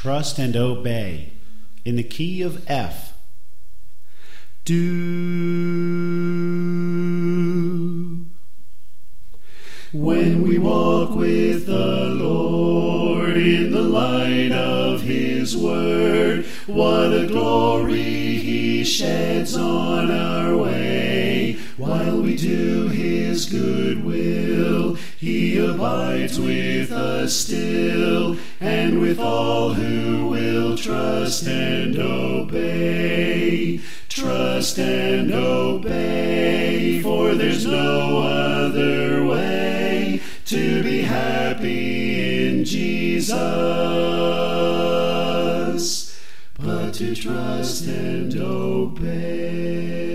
trust and obey in the key of F. Do. When we walk with the Lord in the light of His word, what a glory He sheds on our way. While we do His good will, He abides with us still, and with all who will trust and obey. Trust and obey, for there's no other way to be happy in Jesus but to trust and obey.